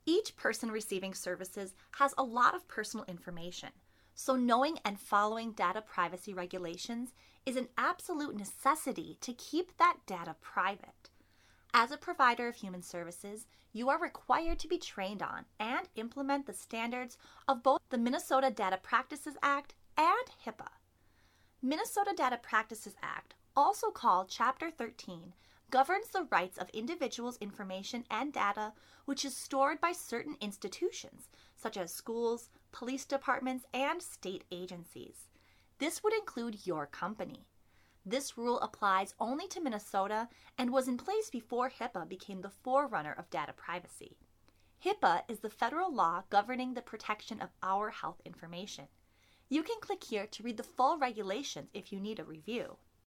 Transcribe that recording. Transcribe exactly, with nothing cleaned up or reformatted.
Each person receiving services has a lot of personal information, so knowing and following data privacy regulations is an absolute necessity to keep that data private. As a provider of human services, you are required to be trained on and implement the standards of both the Minnesota Data Practices Act and HIPAA. Minnesota Data Practices Act, also called Chapter thirteen, governs the rights of individuals' information and data which is stored by certain institutions, such as schools, police departments, and state agencies. This would include your company. This rule applies only to Minnesota and was in place before HIPAA became the forerunner of data privacy. HIPAA is the federal law governing the protection of our health information. You can click here to read the full regulations if you need a review.